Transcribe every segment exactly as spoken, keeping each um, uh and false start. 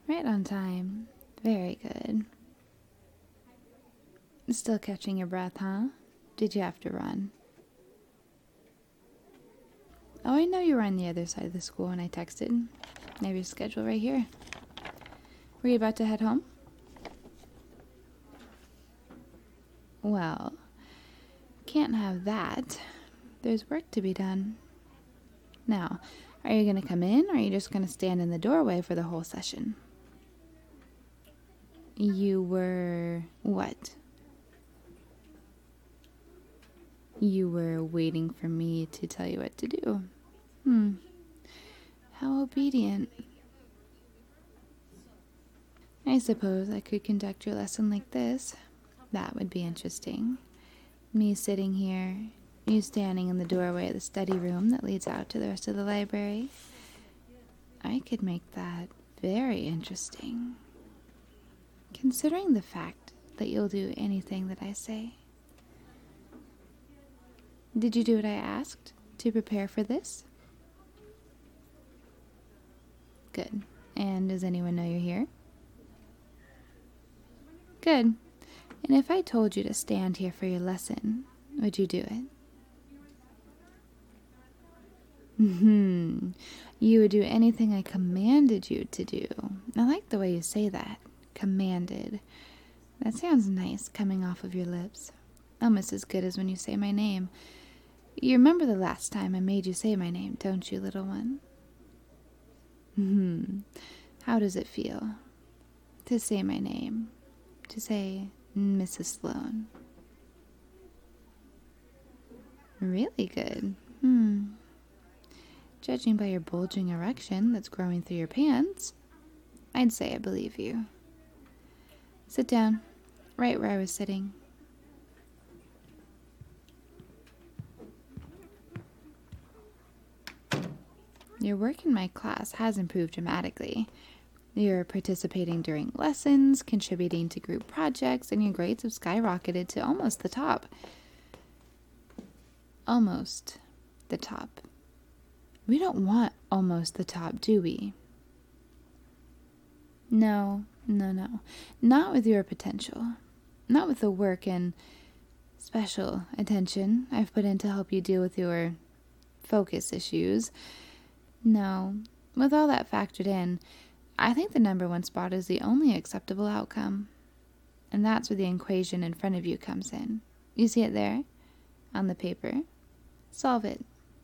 Right on time. Very good. Still catching your breath, huh? Did you have to run? Oh, I know you were on the other side of the school when I texted. I have your schedule right here. Were you about to head home? Well, can't have that. There's work to be done. Now, are you going to come in, or are you just going to stand in the doorway for the whole session? You were... what? You were waiting for me to tell you what to do. Hmm. How obedient. I suppose I could conduct your lesson like this. That would be interesting. Me sitting here, you standing in the doorway of the study room that leads out to the rest of the library. I could make that very interesting. Considering the fact that you'll do anything that I say. Did you do what I asked to prepare for this? Good. And does anyone know you're here? Good. And if I told you to stand here for your lesson, would you do it? Hmm. You would do anything I commanded you to do. I like the way you say that. Commanded. That sounds nice coming off of your lips. Almost as good as when you say my name. You remember the last time I made you say my name, don't you, little one? Hmm. How does it feel to say my name? To say Missus Sloane? Really good. Hmm. Judging by your bulging erection that's growing through your pants, I'd say I believe you. Sit down, right where I was sitting. Your work in my class has improved dramatically. You're participating during lessons, contributing to group projects, and your grades have skyrocketed to almost the top. Almost the top. We don't want almost the top, do we? No, no, no. Not with your potential. Not with the work and special attention I've put in to help you deal with your focus issues. No, with all that factored in, I think the number one spot is the only acceptable outcome. And that's where the equation in front of you comes in. You see it there? On the paper? Solve it.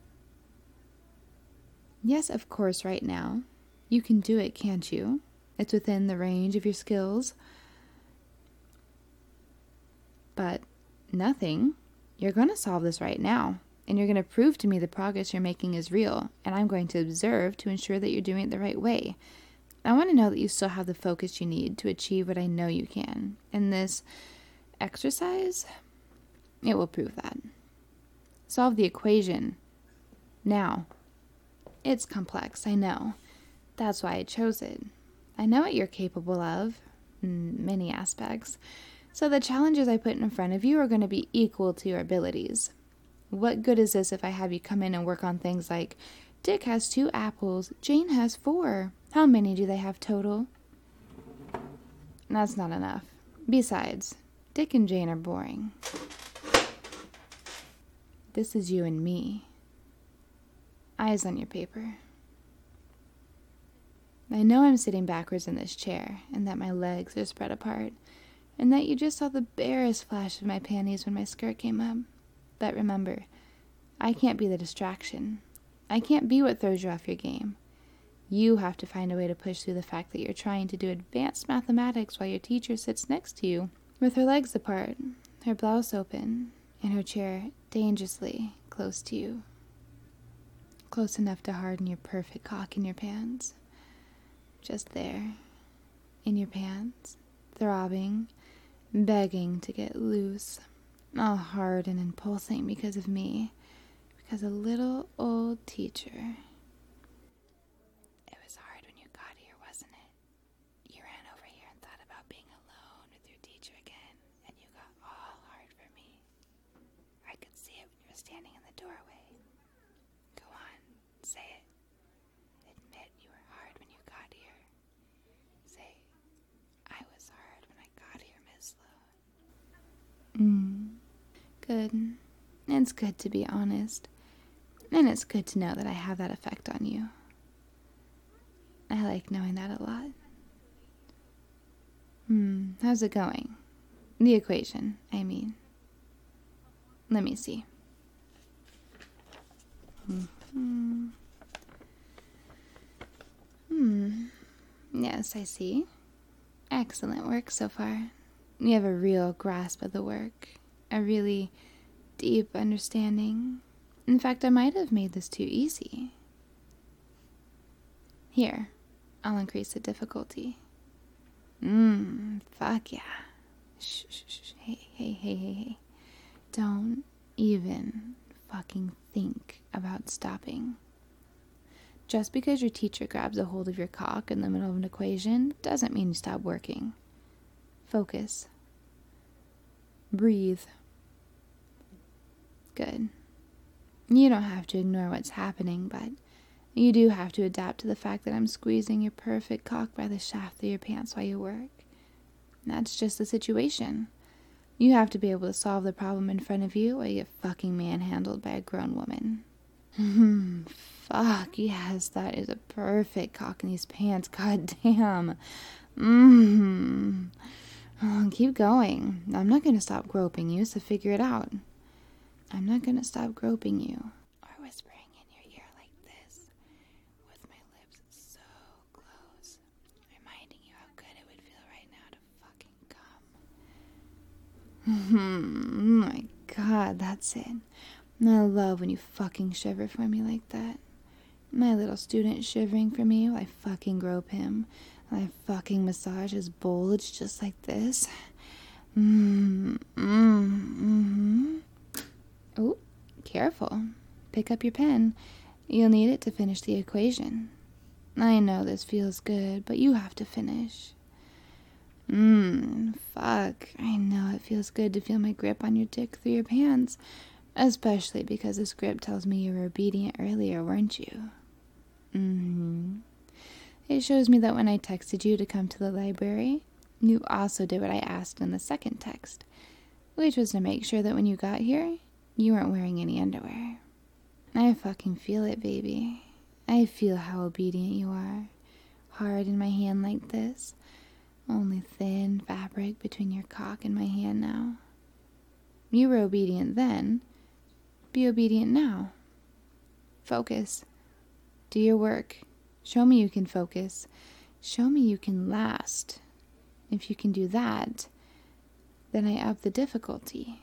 Yes, of course, right now. You can do it, can't you? It's within the range of your skills. But nothing. You're going to solve this right now. And you're going to prove to me the progress you're making is real. And I'm going to observe to ensure that you're doing it the right way. I want to know that you still have the focus you need to achieve what I know you can. And this exercise, it will prove that. Solve the equation. Now. It's complex, I know. That's why I chose it. I know what you're capable of, in many aspects. So the challenges I put in front of you are going to be equal to your abilities. What good is this if I have you come in and work on things like, Dick has two apples, Jane has four. How many do they have total? That's not enough. Besides, Dick and Jane are boring. This is you and me. Eyes on your paper. I know I'm sitting backwards in this chair, and that my legs are spread apart, and that you just saw the barest flash of my panties when my skirt came up. But remember, I can't be the distraction. I can't be what throws you off your game. You have to find a way to push through the fact that you're trying to do advanced mathematics while your teacher sits next to you, with her legs apart, her blouse open, in her chair dangerously close to you. Close enough to harden your perfect cock in your pants. Just there, in your pants, throbbing, begging to get loose, all hard and impulsing because of me, because a little old teacher. It was hard when you got here, wasn't it? You ran over here and thought about being alone with your teacher again, and you got all hard for me. I could see it when you were standing in the doorway. Go on, say it. Admit you were hard when you got here. Say Good. It's good to be honest. And it's good to know that I have that effect on you. I like knowing that a lot. Hmm, how's it going? The equation, I mean. Let me see. Hmm. Hmm. Yes, I see. Excellent work so far. You have a real grasp of the work. A really deep understanding. In fact, I might have made this too easy. Here, I'll increase the difficulty. Mmm, fuck yeah. Shh, shh, shh, hey, hey, hey, hey, hey. Don't even fucking think about stopping. Just because your teacher grabs a hold of your cock in the middle of an equation doesn't mean you stop working. Focus. Breathe. Good. You don't have to ignore what's happening, but you do have to adapt to the fact that I'm squeezing your perfect cock by the shaft of your pants while you work. That's just the situation. You have to be able to solve the problem in front of you while you get fucking manhandled by a grown woman. Hmm, fuck, yes, that is a perfect cock in these pants, god damn. Mmm. Oh, keep going. I'm not gonna stop groping you, so figure it out. I'm not gonna stop groping you. Or whispering in your ear like this, with my lips so close, reminding you how good it would feel right now to fucking come. Hmm, my god, that's it. I love when you fucking shiver for me like that. My little student shivering for me while I fucking grope him. While I fucking massage his bulge just like this. Mmm, mmm, mm-hmm. Oh, careful. Pick up your pen. You'll need it to finish the equation. I know this feels good, but you have to finish. Mmm, fuck. I know it feels good to feel my grip on your dick through your pants. Especially because this grip tells me you were obedient earlier, weren't you? Mm-hmm. It shows me that when I texted you to come to the library, you also did what I asked in the second text, which was to make sure that when you got here, you weren't wearing any underwear. I fucking feel it, baby. I feel how obedient you are. Hard in my hand like this. Only thin fabric between your cock and my hand now. You were obedient then. Be obedient now. Focus. Do your work. Show me you can focus. Show me you can last. If you can do that, then I up the difficulty.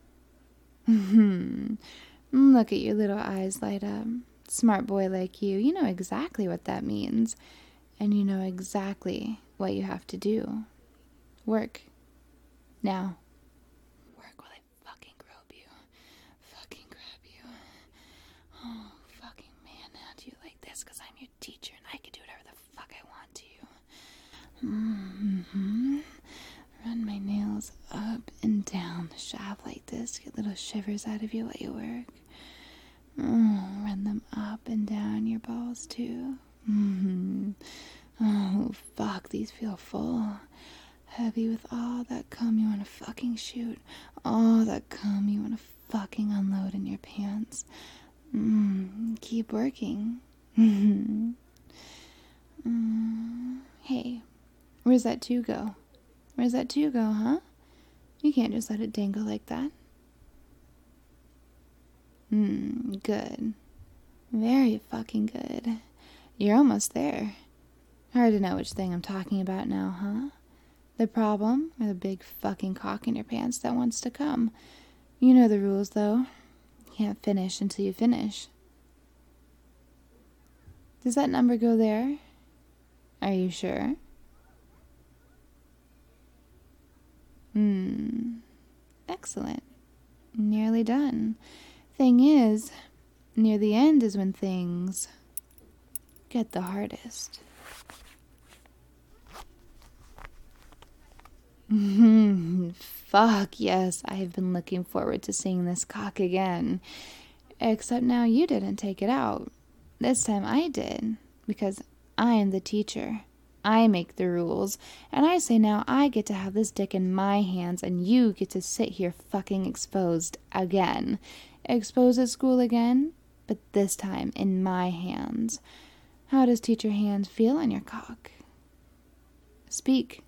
Hmm. Look at your little eyes light up. Smart boy like you, you know exactly what that means. And you know exactly what you have to do. Work. Now. Work while I fucking grope you. Fucking grab you. Oh, fucking manhandle you like this because I'm your teacher and I can do whatever the fuck I want to you. Mm-hmm. Run my nails up and down the shaft like this. Get little shivers out of you while you work. Mm, run them up and down your balls too. Mm-hmm. Oh, fuck, these feel full. Heavy with all that cum you want to fucking shoot. All that cum you want to fucking unload in your pants. Mm, keep working. Mm-hmm. Mm, hey, where's that two go? Where's that two go, huh? You can't just let it dangle like that. Hmm, good. Very fucking good. You're almost there. Hard to know which thing I'm talking about now, huh? The problem, or the big fucking cock in your pants that wants to come? You know the rules, though. You can't finish until you finish. Does that number go there? Are you sure? Hmm. Excellent. Nearly done. Thing is, near the end is when things get the hardest. Fuck, yes, I have been looking forward to seeing this cock again. Except now you didn't take it out. This time I did, because I am the teacher. I make the rules, and I say now I get to have this dick in my hands, and you get to sit here fucking exposed again. Exposed at school again, but this time in my hands. How does teacher hands feel on your cock? Speak.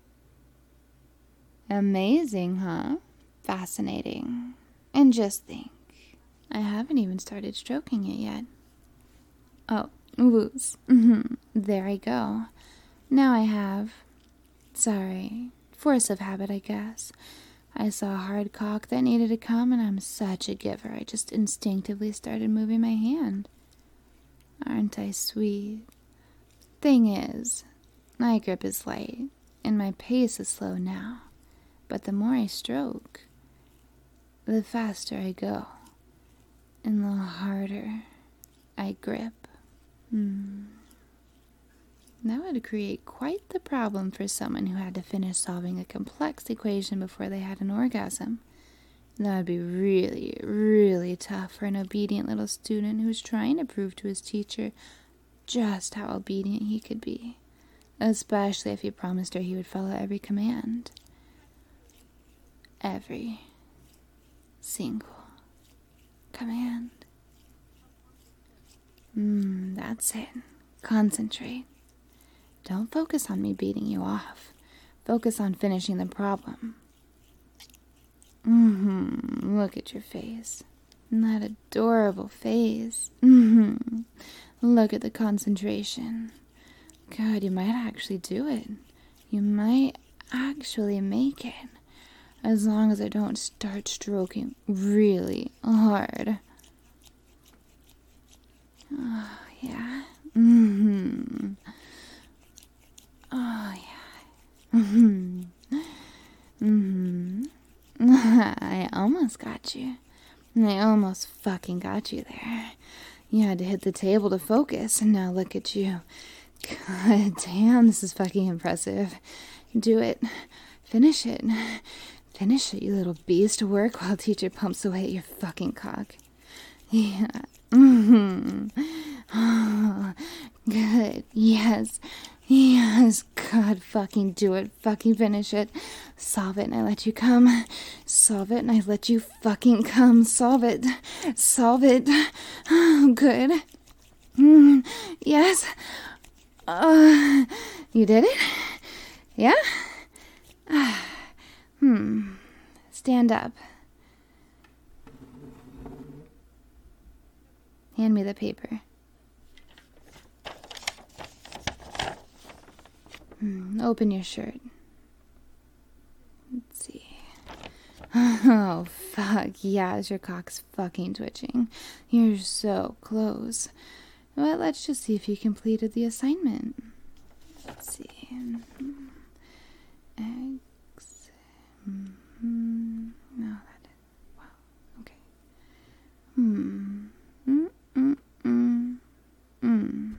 Amazing, huh? Fascinating. And just think, I haven't even started stroking it yet. Oh, woos. Mm-hmm. There I go. Now I have. Sorry. Force of habit, I guess. I saw a hard cock that needed to come, and I'm such a giver. I just instinctively started moving my hand. Aren't I sweet? Thing is, my grip is light, and my pace is slow now. But the more I stroke, the faster I go, and the harder I grip. Hmm. That would create quite the problem for someone who had to finish solving a complex equation before they had an orgasm. That would be really, really tough for an obedient little student who's trying to prove to his teacher just how obedient he could be, especially if he promised her he would follow every command. Every single command. Hmm, that's it. Concentrate. Don't focus on me beating you off. Focus on finishing the problem. Mm-hmm. Look at your face. That adorable face. Mm-hmm. Look at the concentration. God, you might actually do it. You might actually make it. As long as I don't start stroking really hard. Oh, yeah. Mm-hmm. Oh, yeah. Mm-hmm. Mm-hmm. I almost got you. I almost fucking got you there. You had to hit the table to focus, and now look at you. God damn, this is fucking impressive. Do it. Finish it. Finish it, you little beast. Work while teacher pumps away at your fucking cock. Yeah. Mm-hmm. Oh, good. Yes. Yes. God, fucking do it. Fucking finish it. Solve it and I let you come. Solve it and I let you fucking come. Solve it. Solve it. Oh, good. Mm, yes. Uh, you did it? Yeah? Hmm. Stand up. Hand me the paper. Hmm. Open your shirt. Let's see. Oh, fuck. Yes, your cock's fucking twitching. You're so close. Well, let's just see if you completed the assignment. Let's see. X. Mm-hmm. No, that is. Wow. Okay. Hmm. Mm, mm, mm, mm.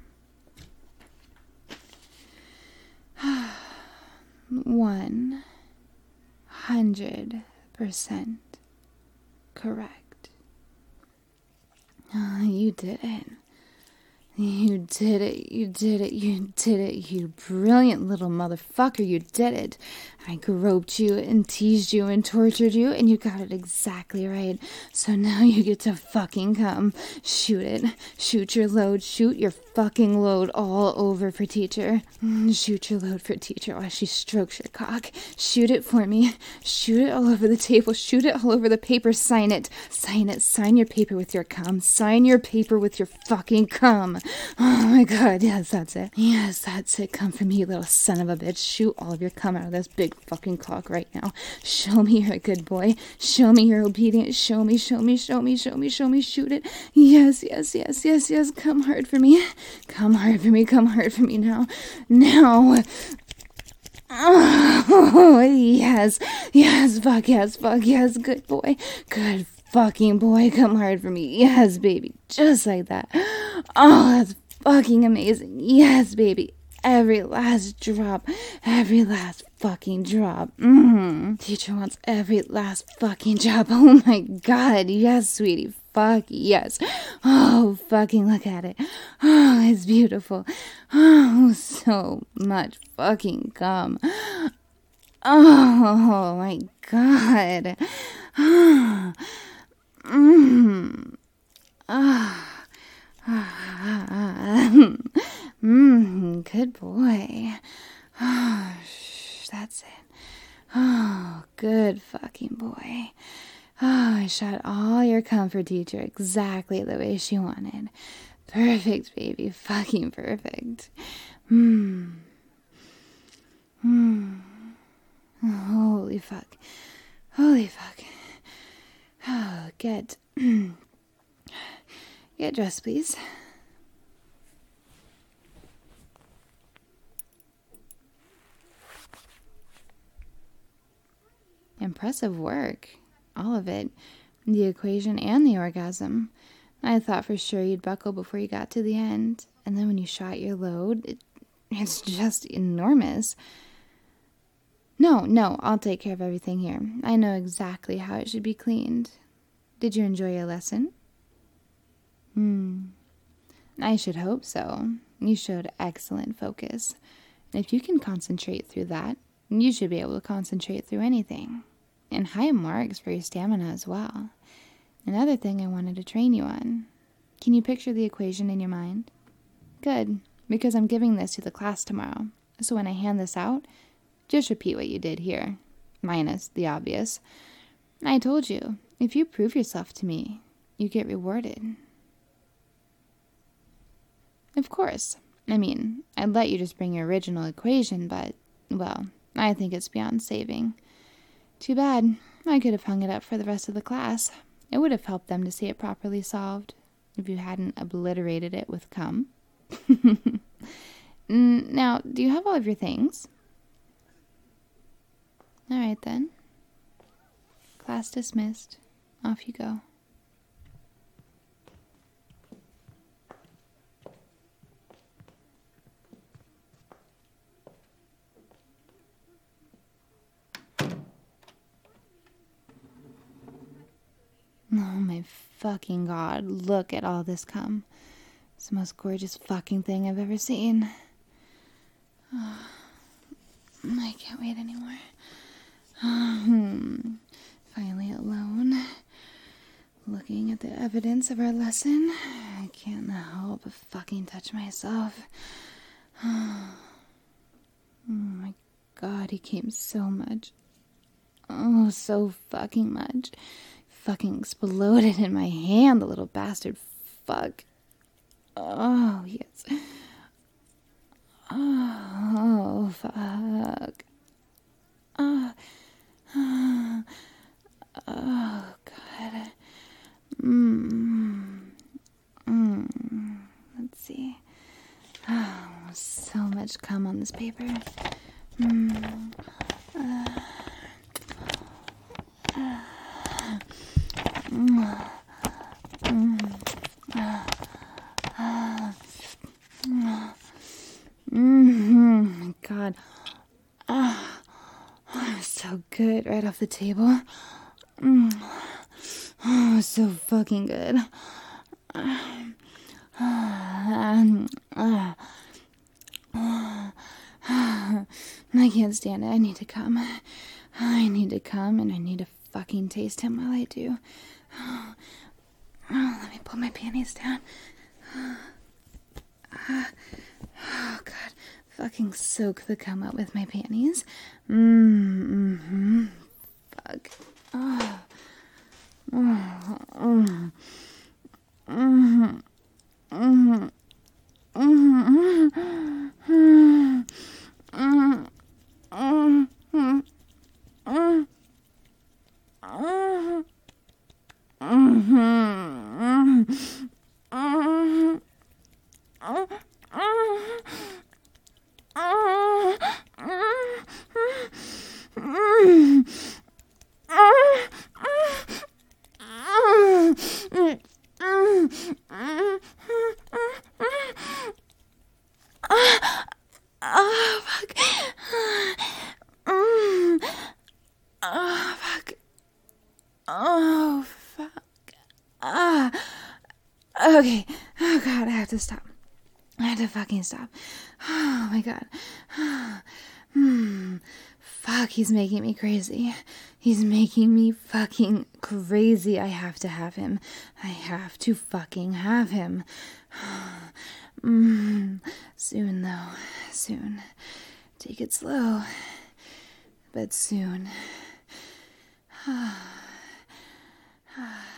One hundred percent correct. Oh, you did it. You did it, you did it, you did it, you brilliant little motherfucker, you did it. I groped you and teased you and tortured you, and you got it exactly right. So now you get to fucking come. Shoot it. Shoot your load. Shoot your fucking load all over for teacher. Shoot your load for teacher while she strokes your cock. Shoot it for me. Shoot it all over the table. Shoot it all over the paper. Sign it. Sign it. Sign your paper with your cum. Sign your paper with your fucking cum. Oh my god, yes, that's it. Yes, that's it. Come for me, you little son of a bitch. Shoot all of your cum out of this big fucking cock right now. Show me you're a good boy. Show me you're obedient. Show me, show me, show me, show me, show me. Shoot it. Yes, yes, yes, yes, yes. Come hard for me. Come hard for me. Come hard for me now. Now. Oh, yes. Yes, fuck yes, fuck yes. Good boy. Good fucking boy. Come hard for me. Yes, baby. Just like that. Oh, that's fucking amazing. Yes, baby. Every last drop. Every last fucking drop. Mm-hmm. Teacher wants every last fucking drop. Oh my god. Yes, sweetie. fuck yes. Oh, fucking look at it. Oh, it's beautiful. Oh, so much fucking cum. Oh, my God. Oh, mm. Oh. Mm, good boy. Oh, shh, that's it. Oh, good fucking boy. Oh, I shot all your comfort teacher exactly the way she wanted. Perfect, baby. Fucking perfect. Hmm. Hmm. Holy fuck. Holy fuck. Oh, get... get dressed, please. Impressive work. All of it. The equation and the orgasm. I thought for sure you'd buckle before you got to the end. And then when you shot your load, it, it's just enormous. No, no, I'll take care of everything here. I know exactly how it should be cleaned. Did you enjoy your lesson? Hmm. I should hope so. You showed excellent focus. And if you can concentrate through that, you should be able to concentrate through anything. And high marks for your stamina as well. Another thing I wanted to train you on. Can you picture the equation in your mind? Good, because I'm giving this to the class tomorrow. So when I hand this out, just repeat what you did here, minus the obvious. I told you, if you prove yourself to me, you get rewarded. Of course. I mean, I'd let you just bring your original equation, but, well, I think it's beyond saving. Too bad. I could have hung it up for the rest of the class. It would have helped them to see it properly solved if you hadn't obliterated it with cum. Now, do you have all of your things? All right, then. Class dismissed. Off you go. Oh my fucking God, look at all this cum. It's the most gorgeous fucking thing I've ever seen. Oh, I can't wait anymore. Um, finally alone. Looking at the evidence of our lesson. I can't help but fucking touch myself. Oh my God, he came so much. Oh, so fucking much. Fucking exploded in my hand, the little bastard. Fuck. Oh, yes. Oh, fuck. Oh, oh, oh God. Mm. Mm. Let's see. Oh, so much cum on this paper. Mm. Uh. Uh. Mm. Mm. Uh. Uh. Mm-hmm. My God. Oh, oh, so good right off the table. Mm. Oh, so fucking good. Uh, uh, uh, uh, I can't stand it. I need to come. I need to come and I need to fucking taste him while I do. Oh, oh, let me pull my panties down. Uh, oh, God. Fucking soak the cum out with my panties. Mm, mm-hmm. Fuck. Oh. Oh. Oh. Mm-hmm. Mm-hmm. Mm-hmm. Mm-hmm. Mm-hmm. Mm-hmm. Mm-hmm. Okay. Oh, God, I have to stop. I have to fucking stop. Oh, my God. Hmm. Fuck, he's making me crazy. He's making me fucking crazy. I have to have him. I have to fucking have him. mm. Soon, though. Soon. Take it slow. But soon.